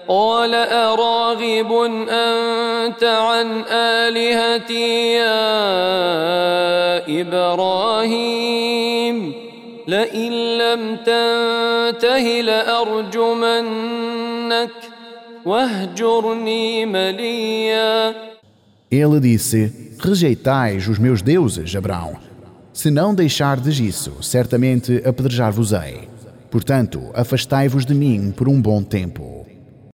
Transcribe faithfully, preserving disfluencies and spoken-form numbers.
قال أراغب أنت عن آلهتي يا إبراهيم لئن لم تنته لأرجمنك واهجرني مليا. Ele disse: rejeitais os meus deuses, Abrão. Se não deixardes isso, certamente apedrejar-vos-ei. Portanto, afastai-vos de mim por um bom tempo.